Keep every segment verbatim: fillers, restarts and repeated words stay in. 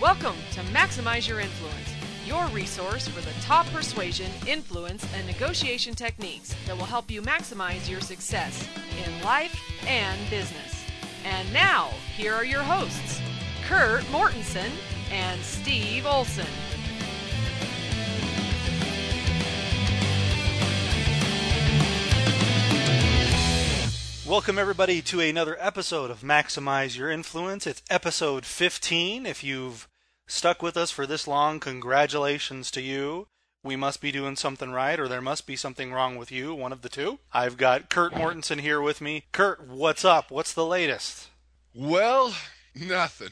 Welcome to Maximize Your Influence, your resource for the top persuasion, influence, and negotiation techniques that will help you maximize your success in life and business. And now, here are your hosts, Kurt Mortensen and Steve Olson. Welcome everybody to another episode of Maximize Your Influence. It's episode fifteen. If you've stuck with us for this long, congratulations to you. We must be doing something right, or there must be something wrong with you, one of the two. I've got Kurt Mortensen here with me. Kurt, what's up? What's the latest? Well, nothing.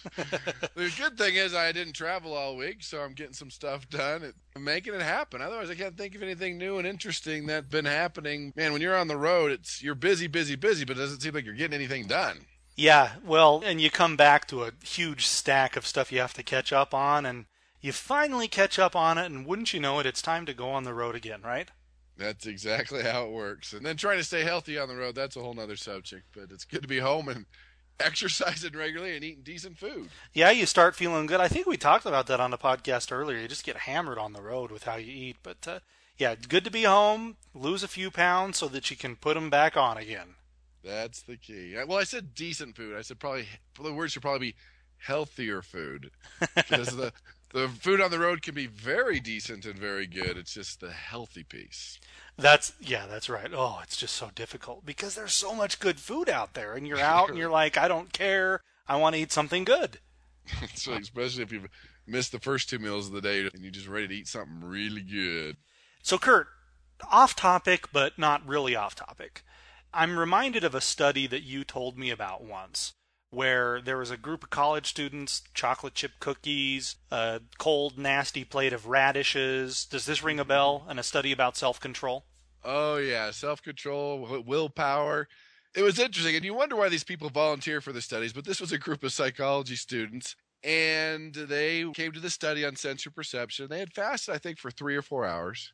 The good thing is I didn't travel all week, so I'm getting some stuff done. I'm making it happen. Otherwise, I can't think of anything new and interesting that's been happening. Man, when you're on the road, it's you're busy, busy, busy, but it doesn't seem like you're getting anything done. Yeah, well, and you come back to a huge stack of stuff you have to catch up on, and you finally catch up on it, and wouldn't you know it, it's time to go on the road again, right? That's exactly how it works. And then trying to stay healthy on the road, that's a whole nother subject. But it's good to be home and exercising regularly and eating decent food. Yeah, you start feeling good. I think we talked about that on the podcast earlier. You just get hammered on the road with how you eat. But, uh, yeah, good to be home, lose a few pounds so that you can put them back on again. That's the key. Well, I said decent food. I said probably, the word should probably be healthier food. Because the, the food on the road can be very decent and very good. It's just the healthy piece. That's, yeah, that's right. Oh, it's just so difficult because there's so much good food out there, and you're out and you're like, I don't care. I want to eat something good. So especially if you've missed the first two meals of the day and you're just ready to eat something really good. So, Kurt, off topic, but not really off topic. I'm reminded of a study that you told me about once, where there was a group of college students, chocolate chip cookies, a cold, nasty plate of radishes. Does this ring a bell? And a study about self-control? Oh, yeah. Self-control, willpower. It was interesting. And you wonder why these people volunteer for the studies. But this was a group of psychology students. And they came to the study on sensory perception. They had fasted, I think, for three or four hours.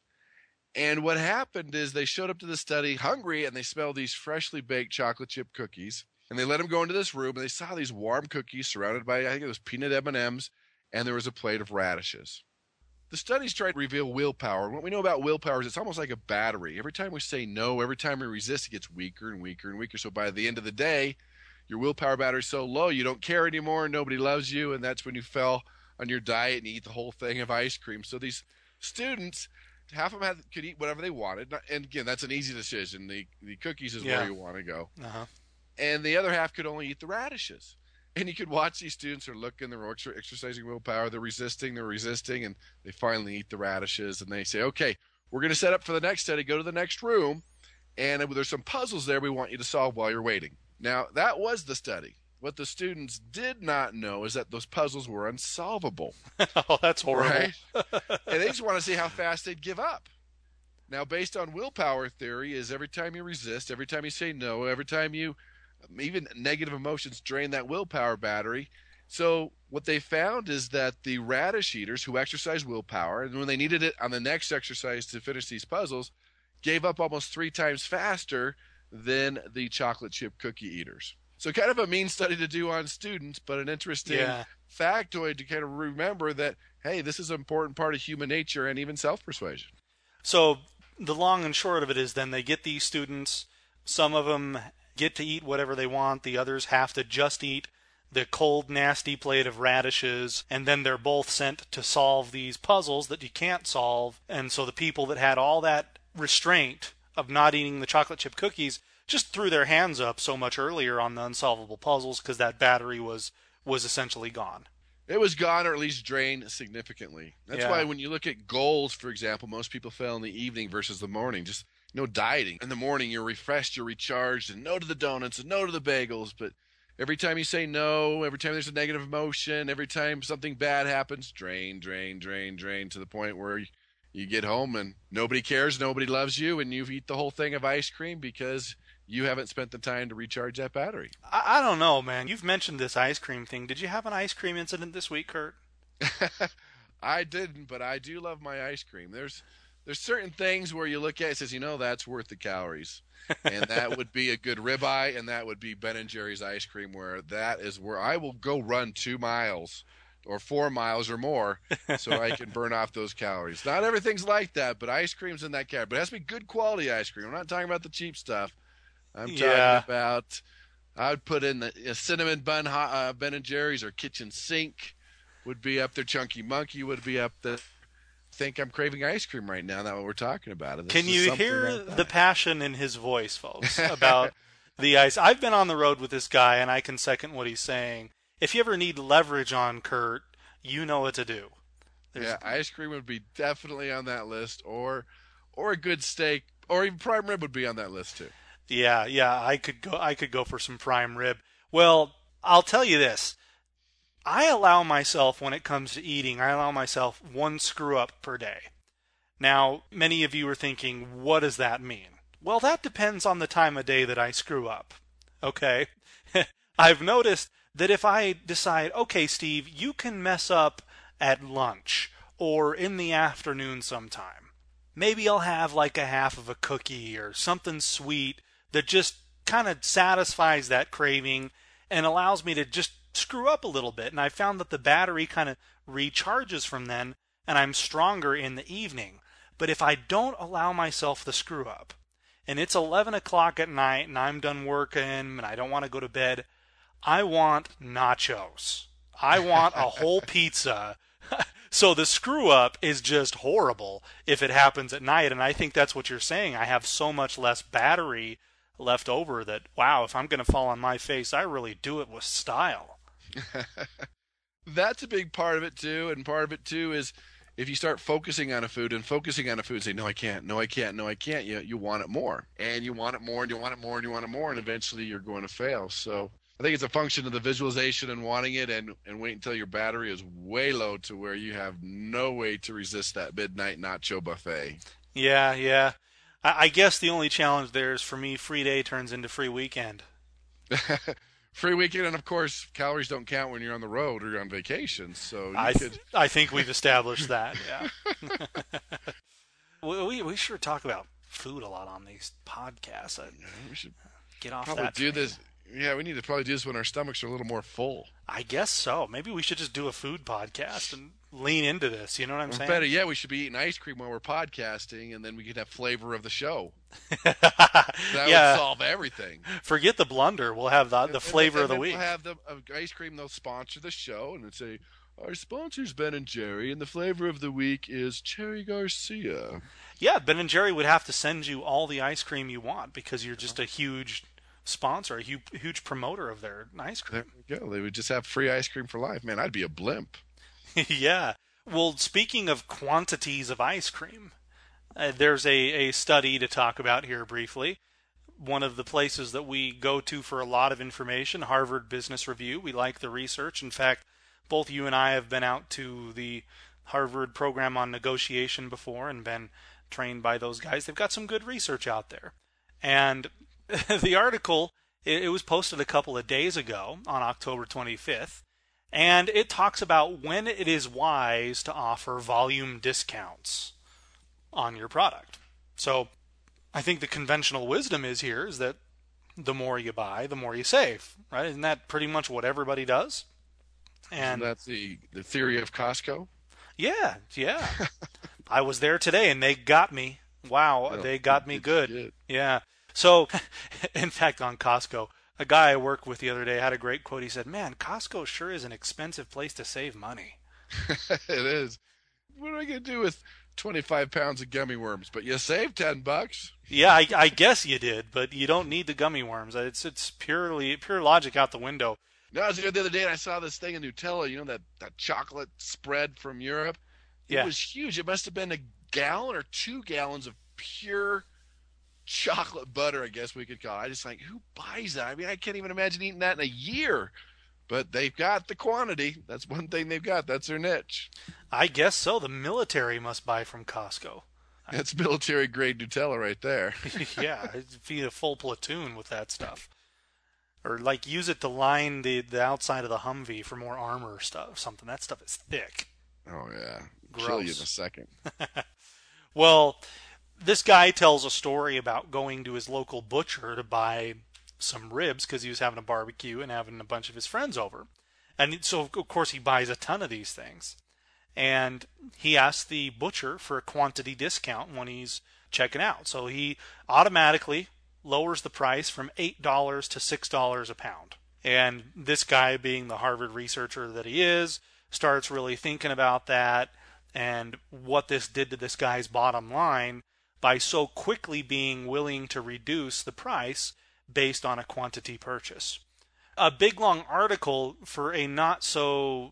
And what happened is they showed up to the study hungry, and they smelled these freshly baked chocolate chip cookies. And they let them go into this room, and they saw these warm cookies surrounded by, I think it was peanut M and M's, and there was a plate of radishes. The studies tried to reveal willpower. What we know about willpower is it's almost like a battery. Every time we say no, every time we resist, it gets weaker and weaker and weaker. So by the end of the day, your willpower battery is so low, you don't care anymore, nobody loves you, and that's when you fell on your diet and eat the whole thing of ice cream. So these students, half of them had, could eat whatever they wanted. And again, that's an easy decision. The, the cookies is yeah. where you want to go. Uh-huh. And the other half could only eat the radishes. And you could watch these students are looking, they're exercising willpower, they're resisting, they're resisting, and they finally eat the radishes. And they say, okay, we're going to set up for the next study, go to the next room, and there's some puzzles there we want you to solve while you're waiting. Now, that was the study. What the students did not know is that those puzzles were unsolvable. Oh, that's horrible. Right? And they just want to see how fast they'd give up. Now, based on willpower theory, is every time you resist, every time you say no, every time you even negative emotions drain that willpower battery. So what they found is that the radish eaters who exercised willpower, and when they needed it on the next exercise to finish these puzzles, gave up almost three times faster than the chocolate chip cookie eaters. So kind of a mean study to do on students, but an interesting yeah. factoid to kind of remember that, hey, this is an important part of human nature and even self-persuasion. So the long and short of it is then they get these students, some of them get to eat whatever they want. The others have to just eat the cold, nasty plate of radishes, and then they're both sent to solve these puzzles that you can't solve. And so the people that had all that restraint of not eating the chocolate chip cookies just threw their hands up so much earlier on the unsolvable puzzles because that battery was was essentially gone. It was gone, or at least drained significantly. That's yeah. why when you look at goals, for example, most people fail in the evening versus the morning. Just no dieting. In the morning, you're refreshed, you're recharged, and no to the donuts and no to the bagels. But every time you say no, every time there's a negative emotion, every time something bad happens, drain, drain, drain, drain, to the point where you, you get home and nobody cares, nobody loves you, and you eat the whole thing of ice cream because you haven't spent the time to recharge that battery. I, I don't know, man. You've mentioned this ice cream thing. Did you have an ice cream incident this week, Kurt? I didn't, but I do love my ice cream. There's There's certain things where you look at it and says, you know, that's worth the calories. And that would be a good ribeye, and that would be Ben and Jerry's ice cream, where that is where I will go run two miles or four miles or more so I can burn off those calories. Not everything's like that, but ice cream's in that category. But it has to be good quality ice cream. I'm not talking about the cheap stuff. I'm talking Yeah. about, I would put in the a cinnamon bun, uh, Ben and Jerry's, or Kitchen Sink would be up there. Chunky Monkey would be up there. I think I'm craving ice cream right now. That's what we're talking about. This Can is you something hear like that. the passion in his voice, folks, about the ice? I've been on the road with this guy, and I can second what he's saying. If you ever need leverage on Kurt, you know what to do. There's... Yeah, ice cream would be definitely on that list, or or a good steak, or even prime rib would be on that list too. Yeah, yeah, I could go. I could go for some prime rib. Well, I'll tell you this: I allow myself, when it comes to eating, I allow myself one screw up per day. Now, many of you are thinking, what does that mean? Well, that depends on the time of day that I screw up. Okay, I've noticed that if I decide, okay, Steve, you can mess up at lunch or in the afternoon sometime. Maybe I'll have like a half of a cookie or something sweet that just kind of satisfies that craving and allows me to just screw up a little bit. And I found that the battery kind of recharges from then, and I'm stronger in the evening. But if I don't allow myself the screw up, and it's eleven o'clock at night and I'm done working and I don't want to go to bed, I want nachos. I want a whole pizza. So the screw up is just horrible if it happens at night. And I think that's what you're saying. I have so much less battery left over that, wow, if I'm going to fall on my face, I really do it with style. That's a big part of it too. And part of it too is if you start focusing on a food and focusing on a food and say, no, I can't, no, I can't, no, I can't, you, you want it more. And you want it more and you want it more and you want it more. And eventually you're going to fail. So I think it's a function of the visualization and wanting it, and, and wait until your battery is way low to where you have no way to resist that midnight nacho buffet. Yeah, yeah. I, I guess the only challenge there is for me, free day turns into free weekend. Free weekend, and of course, calories don't count when you're on the road or you're on vacation. So you I, th- could... I think we've established that, yeah. we, we we sure talk about food a lot on these podcasts. I, we should get off probably that do train. this. Yeah, we need to probably do this when our stomachs are a little more full. I guess so. Maybe we should just do a food podcast and lean into this. You know what I'm Or saying? better yet, we should be eating ice cream while we're podcasting, and then we could have flavor of the show. That yeah. would solve everything. Forget the blunder. We'll have the, the And- flavor and of the then week. We'll have the uh, ice cream. They'll sponsor the show, and it'd say, our sponsor's Ben and Jerry, and the flavor of the week is Cherry Garcia. Yeah, Ben and Jerry would have to send you all the ice cream you want because you're just a huge sponsor, a huge, huge promoter of their ice cream. There we go. They would just have free ice cream for life. Man, I'd be a blimp. Yeah. Well, speaking of quantities of ice cream, uh, there's a, a study to talk about here briefly. One of the places that we go to for a lot of information, Harvard Business Review. We like the research. In fact, both you and I have been out to the Harvard program on negotiation before and been trained by those guys. They've got some good research out there. And the article, it, it was posted a couple of days ago on October twenty-fifth. And it talks about when it is wise to offer volume discounts on your product. So I think the conventional wisdom is here is that the more you buy, the more you save, right? Isn't that pretty much what everybody does? And So that's the, the theory of Costco. yeah, yeah. I was there today and they got me. Wow, Well, they got me good good. shit. Yeah. So, in fact, on Costco, a guy I worked with the other day had a great quote. He said, man, Costco sure is an expensive place to save money. It is. What am I going to do with twenty-five pounds of gummy worms? But you save ten bucks. Yeah, I, I guess you did, but you don't need the gummy worms. It's it's purely pure logic out the window. No, I was there the other day and I saw this thing in Nutella, you know, that, that chocolate spread from Europe. It Yeah. was huge. It must have been a gallon or two gallons of pure chocolate butter, I guess we could call it. I just like, who buys that? I mean, I can't even imagine eating that in a year. But they've got the quantity. That's one thing they've got. That's their niche. I guess so. The military must buy from Costco. That's military grade Nutella right there. Yeah, I'd feed a full platoon with that stuff. Or like use it to line the, the outside of the Humvee for more armor stuff. Something that stuff is thick. Oh yeah, kill you in Gross. a second. Well, this guy tells a story about going to his local butcher to buy some ribs because he was having a barbecue and having a bunch of his friends over. And so, of course, he buys a ton of these things. And he asks the butcher for a quantity discount when he's checking out. So he automatically lowers the price from eight dollars to six dollars a pound. And this guy, being the Harvard researcher that he is, starts really thinking about that and what this did to this guy's bottom line by so quickly being willing to reduce the price based on a quantity purchase. A big long article for a not so,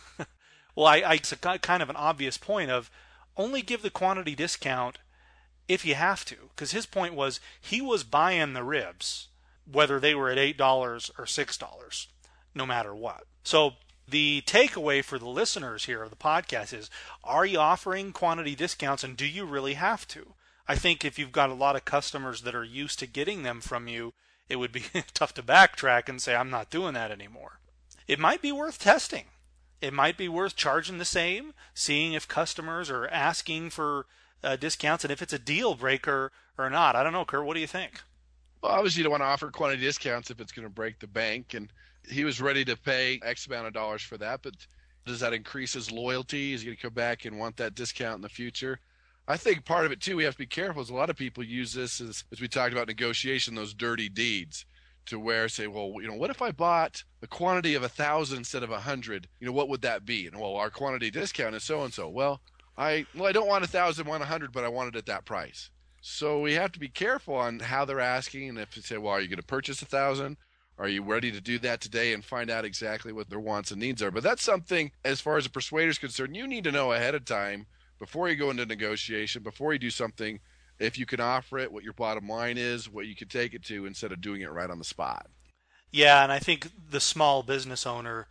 well, I, I, it's a kind of an obvious point of only give the quantity discount if you have to. Because his point was he was buying the ribs, whether they were at eight dollars or six dollars, no matter what. So the takeaway for the listeners here of the podcast is, are you offering quantity discounts, and do you really have to? I think if you've got a lot of customers that are used to getting them from you, it would be tough to backtrack and say, I'm not doing that anymore. It might be worth testing. It might be worth charging the same, seeing if customers are asking for uh, discounts, and if it's a deal breaker or not. I don't know, Kurt, what do you think? Well, obviously you don't want to offer quantity discounts if it's going to break the bank, and he was ready to pay X amount of dollars for that, but does that increase his loyalty? Is he going to come back and want that discount in the future? I think part of it, too, we have to be careful, is a lot of people use this, as, as we talked about negotiation, those dirty deeds, to where say, well, you know, what if I bought a quantity of a thousand instead of a hundred? You know, what would that be? And well, our quantity discount is so-and-so. Well, I well, I don't want a thousand, I want a hundred, but I want it at that price. So we have to be careful on how they're asking, and if they say, well, are you going to purchase a thousand? Are you ready to do that today, and find out exactly what their wants and needs are? But that's something, as far as a persuader is concerned, you need to know ahead of time before you go into negotiation, before you do something, if you can offer it, what your bottom line is, what you can take it to, instead of doing it right on the spot. Yeah, and I think the small business owner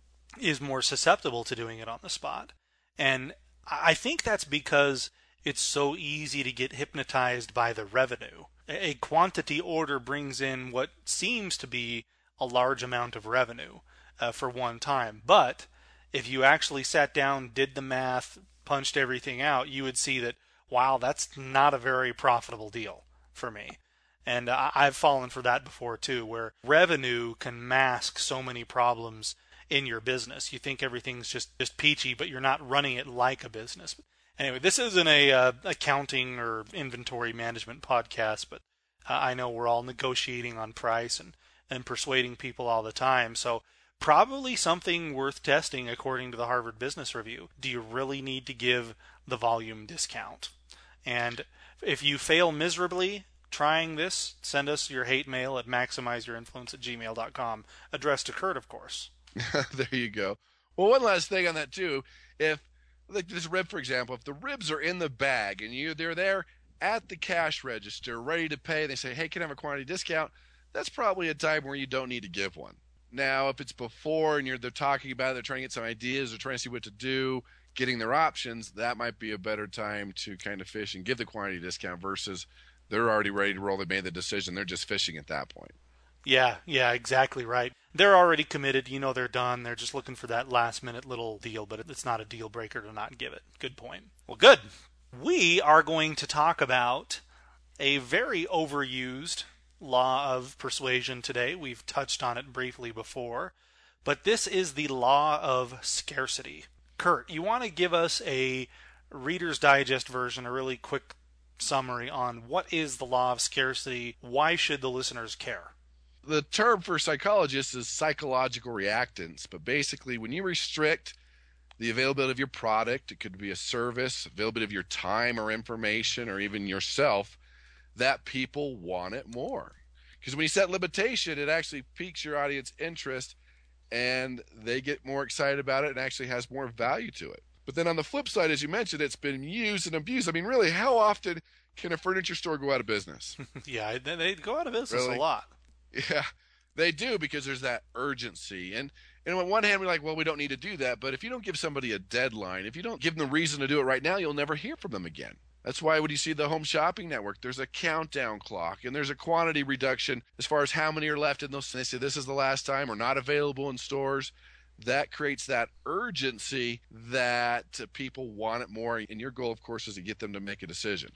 is more susceptible to doing it on the spot. And I think that's because it's so easy to get hypnotized by the revenue. A quantity order brings in what seems to be a large amount of revenue uh, for one time. But if you actually sat down, did the math, punched everything out, you would see that, wow, that's not a very profitable deal for me. And uh, I've fallen for that before too, where revenue can mask so many problems in your business. You think everything's just, just peachy, but you're not running it like a business. Anyway, this isn't a uh, accounting or inventory management podcast, but uh, I know we're all negotiating on price and, and persuading people all the time. So probably something worth testing according to the Harvard Business Review. Do you really need to give the volume discount? And if you fail miserably trying this, send us your hate mail at maximize your influence at gmail dot com, addressed to Kurt, of course. There you go. Well, one last thing on that too. If, like this rib, for example, if the ribs are in the bag and you they're there at the cash register ready to pay, they say, hey, can I have a quantity discount? That's probably a time where you don't need to give one. Now, if it's before and you're they're talking about it, they're trying to get some ideas, they're trying to see what to do, getting their options, that might be a better time to kind of fish and give the quantity discount versus they're already ready to roll. They made the decision. They're just fishing at that point. Yeah, yeah, exactly right. They're already committed. You know they're done. They're just looking for that last minute little deal, but it's not a deal breaker to not give it. Good point. Well, good. We are going to talk about a very overused law of persuasion today. We've touched on it briefly before, but this is the law of scarcity. Kurt, you want to give us a Reader's Digest version, a really quick summary on what is the law of scarcity? Why should the listeners care? The term for psychologists is psychological reactance, but basically when you restrict the availability of your product, it could be a service, availability of your time or information or even yourself, that people want it more. Because when you set limitation, it actually piques your audience interest and they get more excited about it and actually has more value to it. But then on the flip side, as you mentioned, it's been used and abused. I mean, really, how often can a furniture store go out of business? Yeah, they go out of business Really? a lot. Yeah, they do, because there's that urgency. And, and on one hand, we're like, well, we don't need to do that. But if you don't give somebody a deadline, if you don't give them a reason to do it right now, you'll never hear from them again. That's why when you see the Home Shopping Network, there's a countdown clock and there's a quantity reduction as far as how many are left. And they say this is the last time or not available in stores. That creates that urgency that people want it more. And your goal, of course, is to get them to make a decision.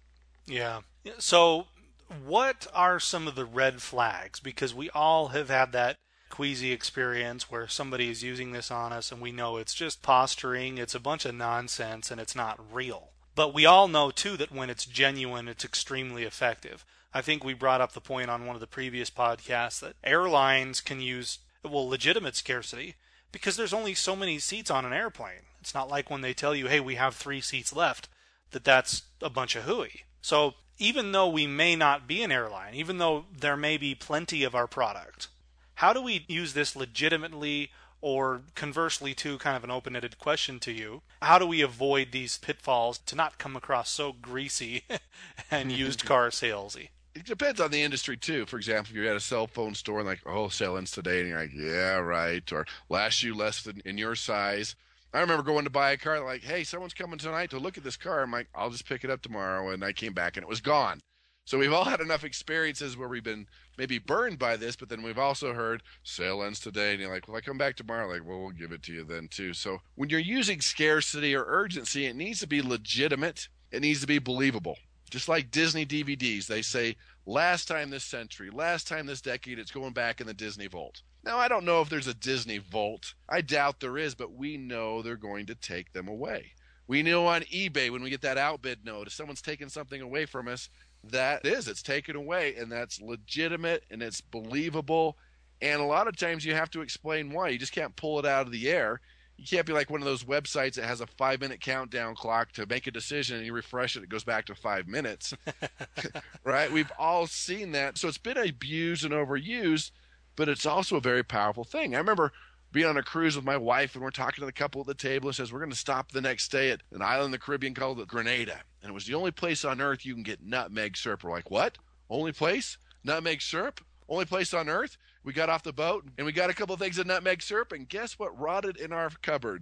Yeah. So what are some of the red flags? Because we all have had that queasy experience where somebody is using this on us and we know it's just posturing, it's a bunch of nonsense, and it's not real. But we all know, too, that when it's genuine, it's extremely effective. I think we brought up the point on one of the previous podcasts that airlines can use, well, legitimate scarcity because there's only so many seats on an airplane. It's not like when they tell you, hey, we have three seats left, that that's a bunch of hooey. So even though we may not be an airline, even though there may be plenty of our product, how do we use this legitimately, or conversely to kind of an open-ended question to you, how do we avoid these pitfalls to not come across so greasy and used car salesy? It depends on the industry, too. For example, if you're at a cell phone store and like, oh, sale ends today, and you're like, yeah, right, or last shoe less than in your size. I remember going to buy a car, like, hey, someone's coming tonight to look at this car. I'm like, I'll just pick it up tomorrow, and I came back, and it was gone. So we've all had enough experiences where we've been maybe burned by this, but then we've also heard, sale ends today, and you're like, well, I come back tomorrow. Like, well, we'll give it to you then, too. So when you're using scarcity or urgency, it needs to be legitimate. It needs to be believable. Just like Disney D V Ds, they say, last time this century, last time this decade, it's going back in the Disney vault. Now, I don't know if there's a Disney vault. I doubt there is, but we know they're going to take them away. We know on eBay when we get that outbid note, if someone's taking something away from us, that is, it's taken away, and that's legitimate, and it's believable. And a lot of times you have to explain why. You just can't pull it out of the air. You can't be like one of those websites that has a five-minute countdown clock to make a decision, and you refresh it, it goes back to five minutes. Right? We've all seen that. So it's been abused and overused, but it's also a very powerful thing. I remember being on a cruise with my wife, and we're talking to the couple at the table, and says, we're going to stop the next day at an island in the Caribbean called Grenada. And it was the only place on earth you can get nutmeg syrup. We're like, what? Only place? Nutmeg syrup? Only place on earth? We got off the boat, and we got a couple of things of nutmeg syrup, and guess what rotted in our cupboard?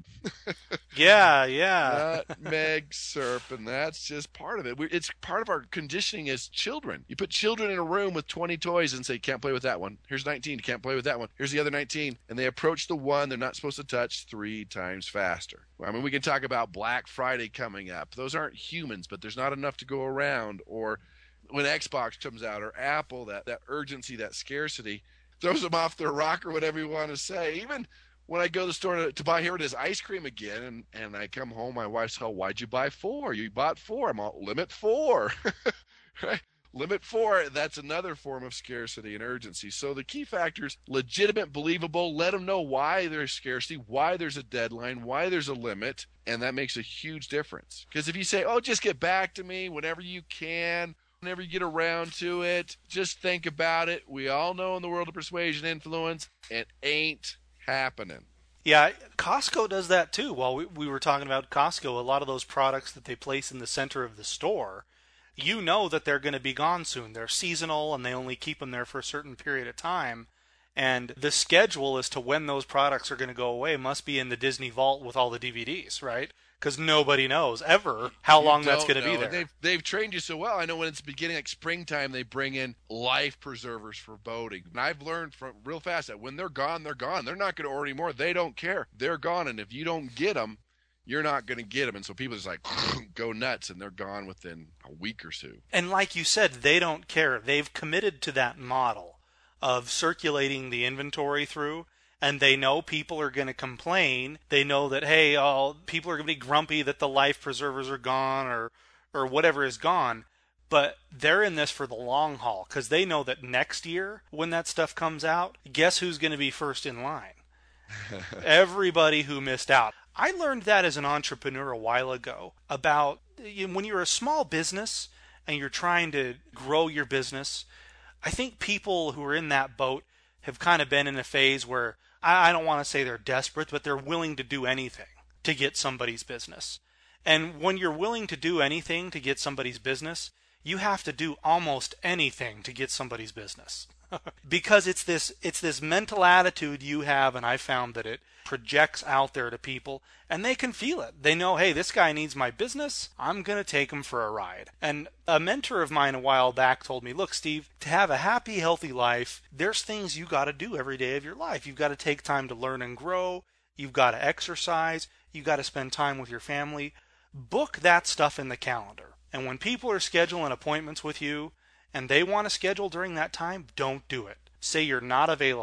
Yeah, yeah. Nutmeg syrup, and that's just part of it. We, it's part of our conditioning as children. You put children in a room with twenty toys and say, you can't play with that one. Here's nineteen, you can't play with that one. Here's the other nineteen. And they approach the one they're not supposed to touch three times faster. I mean, we can talk about Black Friday coming up. Those aren't humans, but there's not enough to go around. Or when Xbox comes out, or Apple, that, that urgency, that scarcity, throws them off their rocker, whatever you want to say. Even when I go to the store to, to buy, here it is, ice cream again, and, and I come home, my wife's like, why'd you buy four? You bought four. I'm all, limit four. Right? Limit four, that's another form of scarcity and urgency. So the key factors, legitimate, believable, let them know why there's scarcity, why there's a deadline, why there's a limit, and that makes a huge difference. Because if you say, oh, just get back to me whenever you can, whenever you get around to it, just think about it. We all know in the world of persuasion influence, it ain't happening. Yeah, Costco does that too. While we, we were talking about Costco, a lot of those products that they place in the center of the store, you know that they're going to be gone soon. They're seasonal, and they only keep them there for a certain period of time. And the schedule as to when those products are going to go away must be in the Disney vault with all the D V Ds, right? Because nobody knows ever how long that's going to be there. They've, they've trained you so well. I know when it's beginning, like springtime, they bring in life preservers for boating. And I've learned from real fast that when they're gone, they're gone. They're not going to order anymore. They don't care. They're gone. And if you don't get them, you're not going to get them. And so people just like go nuts, and they're gone within a week or two. And like you said, they don't care. They've committed to that model of circulating the inventory through. And they know people are going to complain. They know that, hey, oh, people are going to be grumpy that the life preservers are gone or or whatever is gone. But they're in this for the long haul because they know that next year when that stuff comes out, guess who's going to be first in line? Everybody who missed out. I learned that as an entrepreneur a while ago about you know, when you're a small business and you're trying to grow your business, I think people who are in that boat have kind of been in a phase where I don't want to say they're desperate, but they're willing to do anything to get somebody's business. And when you're willing to do anything to get somebody's business, you have to do almost anything to get somebody's business. Because it's this it's this mental attitude you have, and I found that it projects out there to people, and they can feel it. They know, hey, this guy needs my business. I'm going to take him for a ride. And a mentor of mine a while back told me, look, Steve, to have a happy, healthy life, there's things you got to do every day of your life. You've got to take time to learn and grow. You've got to exercise. You've got to spend time with your family. Book that stuff in the calendar. And when people are scheduling appointments with you, and they want to schedule during that time, don't do it. Say you're not available.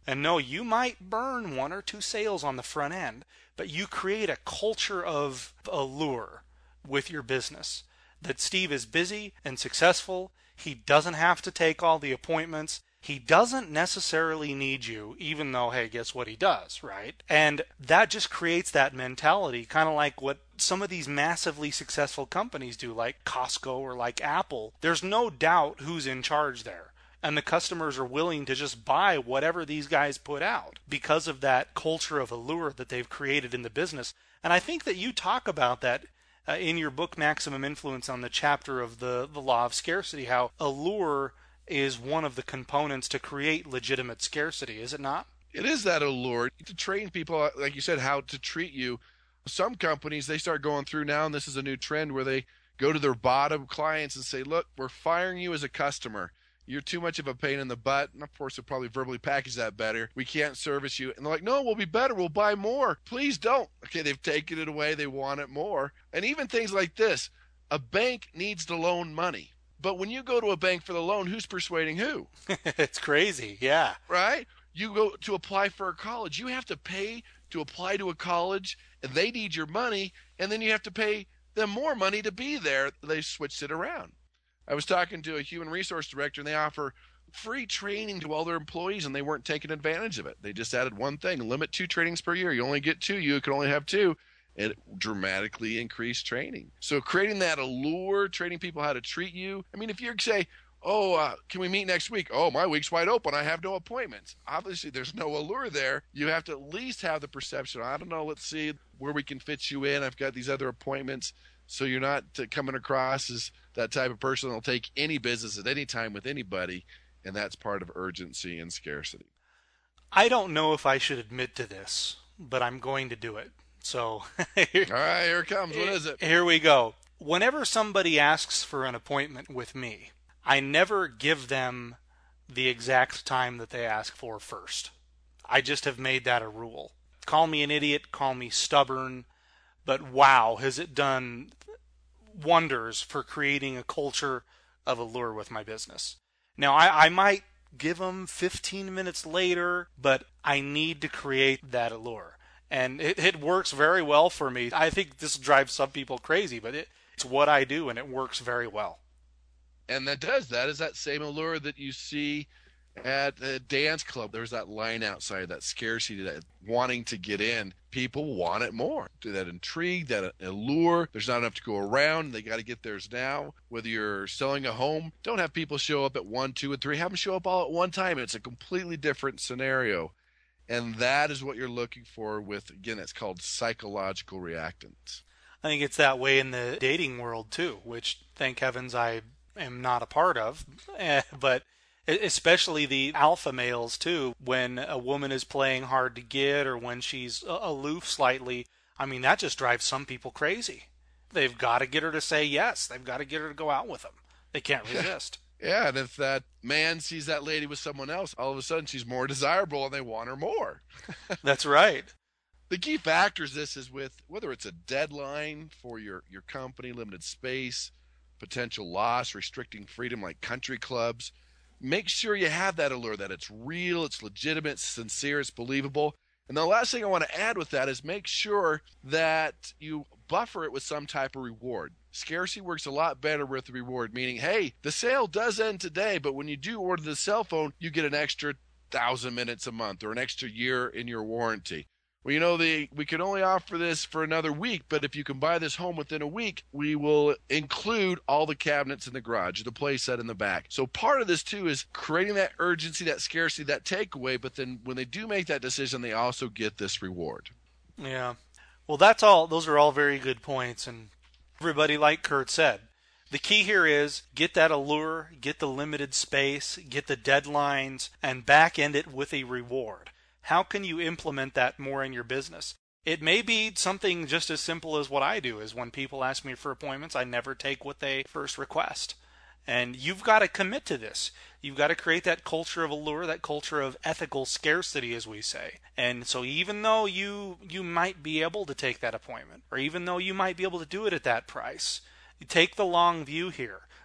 And no, you might burn one or two sales on the front end, but you create a culture of allure with your business. That Steve is busy and successful. He doesn't have to take all the appointments. He doesn't necessarily need you, even though, hey, guess what he does, right? And that just creates that mentality, kind of like what some of these massively successful companies do, like Costco or like Apple. There's no doubt who's in charge there. And the customers are willing to just buy whatever these guys put out because of that culture of allure that they've created in the business. And I think that you talk about that uh, in your book, Maximum Influence, on the chapter of the, the law of scarcity, how allure is one of the components to create legitimate scarcity, is it not? It is that allure to train people, like you said, how to treat you. Some companies, they start going through now, and this is a new trend where they go to their bottom clients and say, look, we're firing you as a customer. You're too much of a pain in the butt. And of course, they'll probably verbally package that better. We can't service you. And they're like, no, we'll be better. We'll buy more. Please don't. Okay, they've taken it away. They want it more. And even things like this, a bank needs to loan money. But when you go to a bank for the loan, who's persuading who? It's crazy, yeah. Right? You go to apply for a college. You have to pay to apply to a college, and they need your money, and then you have to pay them more money to be there. They switched it around. I was talking to a human resource director, and they offer free training to all their employees, and they weren't taking advantage of it. They just added one thing, limit two trainings per year. You only get two. You can only have two. It dramatically increased training. So creating that allure, training people how to treat you. I mean, if you say, oh, uh, can we meet next week? Oh, my week's wide open. I have no appointments. Obviously, there's no allure there. You have to at least have the perception. I don't know. Let's see where we can fit you in. I've got these other appointments. So you're not uh, coming across as that type of person that'll take any business at any time with anybody. And that's part of urgency and scarcity. I don't know if I should admit to this, but I'm going to do it. So, here, all right, here it comes. What is it? Here we go. Whenever somebody asks for an appointment with me, I never give them the exact time that they ask for first. I just have made that a rule. Call me an idiot, call me stubborn, but wow, has it done wonders for creating a culture of allure with my business. Now, I, I might give them fifteen minutes later, but I need to create that allure. And it, it works very well for me. I think this drives some people crazy, but it, it's what I do, and it works very well. And that does. That is that same allure that you see at a dance club. There's that line outside, that scarcity, that wanting to get in. People want it more. That intrigue, that allure. There's not enough to go around. They got to get theirs now. Whether you're selling a home, don't have people show up at one, two, and three. Have them show up all at one time. It's a completely different scenario. And that is what you're looking for with, again, it's called psychological reactance. I think it's that way in the dating world too, which thank heavens I am not a part of. But especially the alpha males too, when a woman is playing hard to get or when she's aloof slightly, I mean, that just drives some people crazy. They've got to get her to say yes. They've got to get her to go out with them. They can't resist. Yeah, and if that man sees that lady with someone else, all of a sudden she's more desirable and they want her more. That's right. The key factors this is with whether it's a deadline for your, your company, limited space, potential loss, restricting freedom like country clubs. Make sure you have that allure, that it's real, it's legitimate, it's sincere, it's believable. And the last thing I want to add with that is make sure that you buffer it with some type of reward. Scarcity works a lot better with the reward, meaning, hey, the sale does end today, but when you do order the cell phone, you get an extra thousand minutes a month or an extra year in your warranty. Well, you know, the, we can only offer this for another week, but if you can buy this home within a week, we will include all the cabinets in the garage, the play set in the back. So part of this, too, is creating that urgency, that scarcity, that takeaway, but then when they do make that decision, they also get this reward. Yeah. Well, that's all. Those are all very good points, and everybody, like Kurt said, the key here is get that allure, get the limited space, get the deadlines, and back end it with a reward. How can you implement that more in your business? It may be something just as simple as what I do, is when people ask me for appointments, I never take what they first request. And you've got to commit to this. You've got to create that culture of allure, that culture of ethical scarcity, as we say. And so even though you you might be able to take that appointment, or even though you might be able to do it at that price, you take the long view here.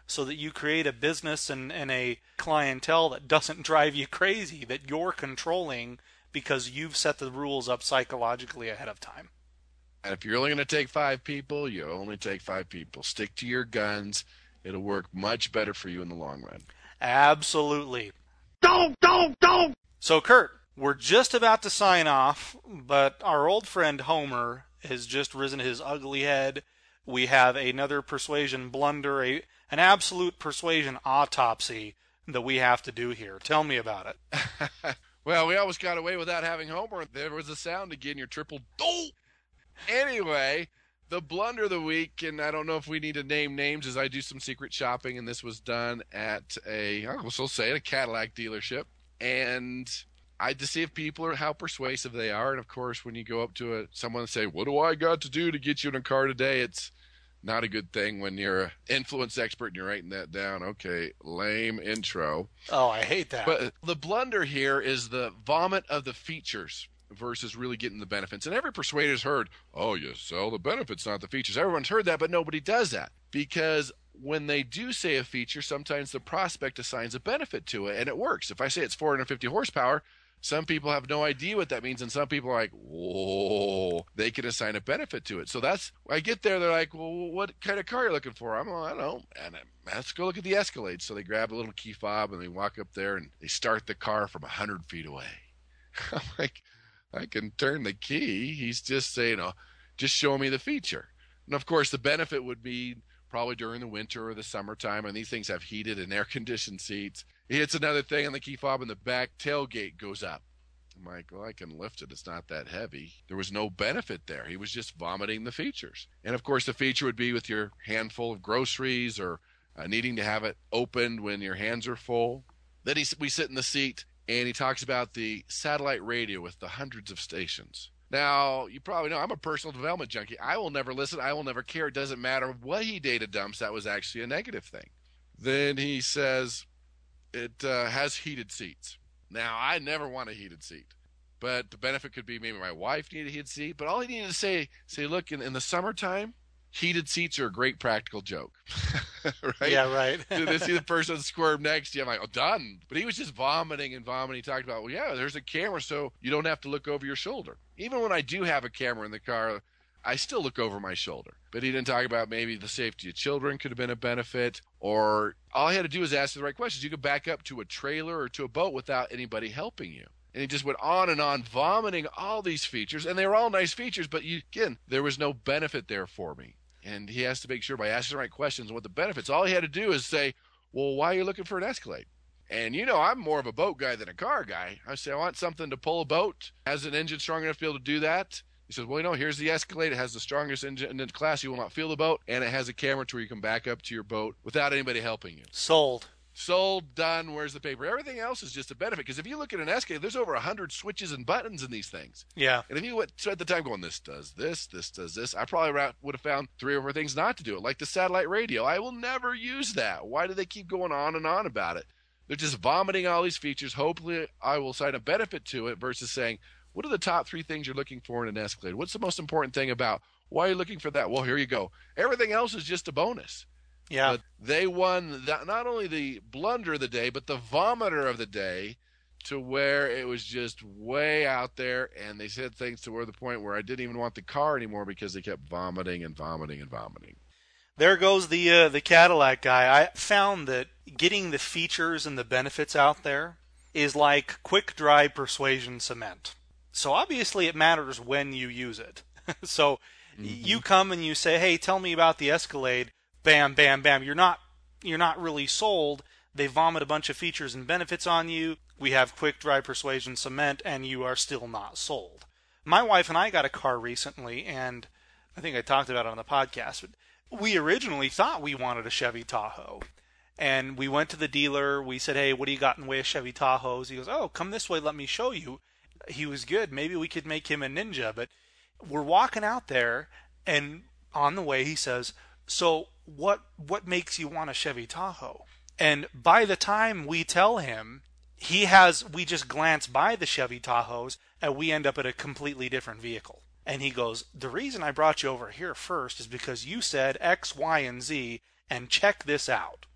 so that you create a business and, and a clientele that doesn't drive you crazy, that you're controlling because you've set the rules up psychologically ahead of time. And if you're only going to take five people, you only take five people. Stick to your guns. It'll work much better for you in the long run. Absolutely. Don't, don't, don't! So, Kurt, we're just about to sign off, but our old friend Homer has just risen his ugly head. We have another persuasion blunder, a, an absolute persuasion autopsy that we have to do here. Tell me about it. Well, we almost got away without having Homer. There was a sound again, your triple do. Anyway, the blunder of the week, and I don't know if we need to name names as I do some secret shopping, and this was done at a, I will still say it, a Cadillac dealership. And I had to see if people are, how persuasive they are. And of course, when you go up to a, someone and say, what do I got to do to get you in a car today? It's not a good thing when you're an influence expert and you're writing that down. Okay, lame intro. Oh, I hate that. But the blunder here is the vomit of the features versus really getting the benefits. And every persuader's heard, oh, you sell the benefits, not the features. Everyone's heard that, but nobody does that. Because when they do say a feature, sometimes the prospect assigns a benefit to it, and it works. If I say it's four hundred fifty horsepower, some people have no idea what that means, and some people are like, whoa, they can assign a benefit to it. So that's, I get there, they're like, well, what kind of car are you looking for? I'm like, I don't know. And I, let's go look at the Escalade. So they grab a little key fob, and they walk up there, and they start the car from one hundred feet away. I'm like, I can turn the key. He's just saying, oh, just show me the feature. And, of course, the benefit would be probably during the winter or the summertime, and these things have heated and air-conditioned seats. He hits another thing on the key fob, and the back tailgate goes up. I'm like, well, I can lift it. It's not that heavy. There was no benefit there. He was just vomiting the features. And, of course, the feature would be with your handful of groceries or uh, needing to have it opened when your hands are full. Then he, we sit in the seat, and he talks about the satellite radio with the hundreds of stations. Now, you probably know I'm a personal development junkie. I will never listen. I will never care. It doesn't matter what he data dumps. That was actually a negative thing. Then he says it uh, has heated seats. Now, I never want a heated seat. But the benefit could be maybe my wife needed a heated seat. But all he needed to say, say, look, in, in the summertime, heated seats are a great practical joke. Right? Yeah, right. They see the person squirm next to you. I'm like, oh, done. But he was just vomiting and vomiting. He talked about, well, yeah, there's a camera, so you don't have to look over your shoulder. Even when I do have a camera in the car, I still look over my shoulder. But he didn't talk about maybe the safety of children could have been a benefit, or all he had to do was ask the right questions. You could back up to a trailer or to a boat without anybody helping you. And he just went on and on, vomiting all these features. And they were all nice features, but you, again, there was no benefit there for me. And he has to make sure by asking the right questions and what the benefits. All he had to do is say, well, why are you looking for an Escalade? And, you know, I'm more of a boat guy than a car guy. I say, I want something to pull a boat. Has an engine strong enough to be able to do that? He says, well, you know, here's the Escalade. It has the strongest engine in the class. You will not feel the boat. And it has a camera to where you can back up to your boat without anybody helping you. Sold. Sold, done, where's the paper? Everything else is just a benefit. Because if you look at an Escalade, there's over one hundred switches and buttons in these things. Yeah. And if you went, spent the time going, this does this, this does this, I probably would have found three or four things not to do it. Like the satellite radio. I will never use that. Why do they keep going on and on about it? They're just vomiting all these features. Hopefully I will assign a benefit to it versus saying, what are the top three things you're looking for in an Escalade? What's the most important thing about? Why are you looking for that? Well, here you go. Everything else is just a bonus. Yeah. But they won that, not only the blunder of the day, but the vomiter of the day, to where it was just way out there. And they said things to where the point where I didn't even want the car anymore because they kept vomiting and vomiting and vomiting. There goes the uh, the Cadillac guy. I found that getting the features and the benefits out there is like quick dry persuasion cement. So obviously it matters when you use it. So mm-hmm. you come and you say, hey, tell me about the Escalade. Bam, bam, bam. You're not you're not really sold. They vomit a bunch of features and benefits on you. We have quick dry persuasion cement, and you are still not sold. My wife and I got a car recently, and I think I talked about it on the podcast, but we originally thought we wanted a Chevy Tahoe. And we went to the dealer. We said, hey, what do you got in the way of Chevy Tahoes? He goes, oh, come this way. Let me show you. He was good. Maybe we could make him a Ninja. But we're walking out there, and on the way he says, so what what makes you want a Chevy Tahoe? And by the time we tell him, he has, we just glance by the Chevy Tahoes, and we end up at a completely different vehicle. And he goes, the reason I brought you over here first is because you said X, Y, and Z, and check this out.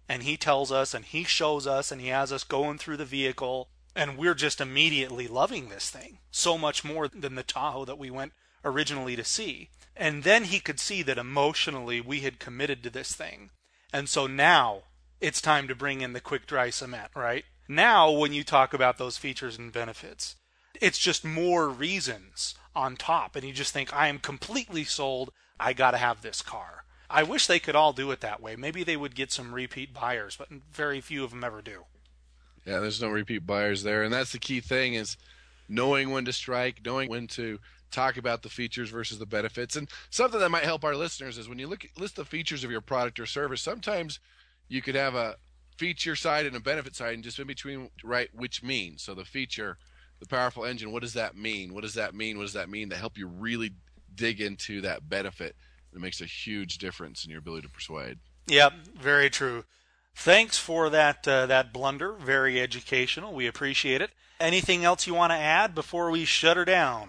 and he tells us and he shows us and he has us going through the vehicle, and we're just immediately loving this thing so much more than the Tahoe that we went originally to see. And then he could see that emotionally we had committed to this thing. And so now it's time to bring in the quick dry cement, right? Now when you talk about those features and benefits, it's just more reasons on top. And you just think, I am completely sold. I got to have this car. I wish they could all do it that way. Maybe they would get some repeat buyers, but very few of them ever do. Yeah, there's no repeat buyers there. And that's the key thing, is knowing when to strike, knowing when to talk about the features versus the benefits. And something that might help our listeners is when you look list the features of your product or service, sometimes you could have a feature side and a benefit side, and just in between write which means. So the feature, the powerful engine, what does that mean? What does that mean? What does that mean? To help you really dig into that benefit. It makes a huge difference in your ability to persuade. Yep, very true. Thanks for that uh, that blunder. Very educational. We appreciate it. Anything else you want to add before we shut her down?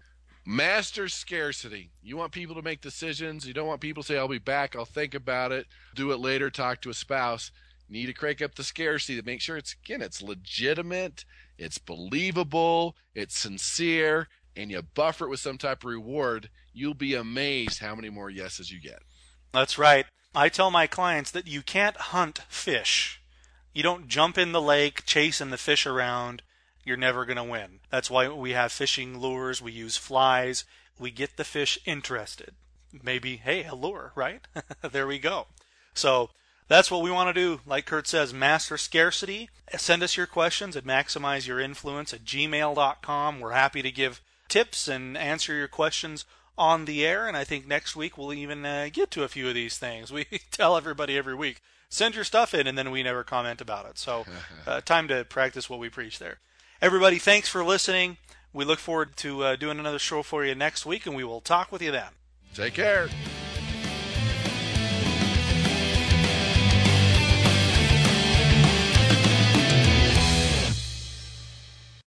Master scarcity. You want people to make decisions. You don't want people to say, I'll be back, I'll think about it, do it later, talk to a spouse. You need to crank up the scarcity to make sure it's, again, it's legitimate, it's believable, it's sincere, and you buffer it with some type of reward. You'll be amazed how many more yeses you get. That's right. I tell my clients that you can't hunt fish. You don't jump in the lake chasing the fish around. You're never going to win. That's why we have fishing lures. We use flies. We get the fish interested. Maybe, hey, a lure, right? There we go. So that's what we want to do. Like Kurt says, master scarcity. Send us your questions at maximize your influence at gmail dot com. We're happy to give tips and answer your questions on the air. And I think next week we'll even uh, get to a few of these things. We tell everybody every week, send your stuff in, and then we never comment about it. So uh, time to practice what we preach there. Everybody, thanks for listening. We look forward to uh, doing another show for you next week, and we will talk with you then. Take care.